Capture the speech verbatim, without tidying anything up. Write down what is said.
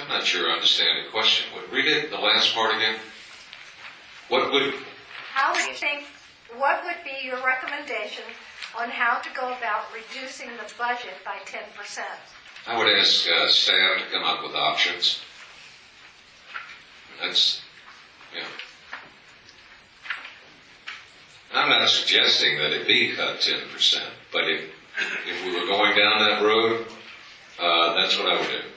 I'm not sure I understand the question. What, read it, the last part again. What would... How do you think, what would be your recommendation on how to go about reducing the budget by ten percent? I would ask uh, staff to come up with options. That's, you know. I'm not suggesting that it be cut ten percent, but if, if we were going down that road, uh, that's what I would do.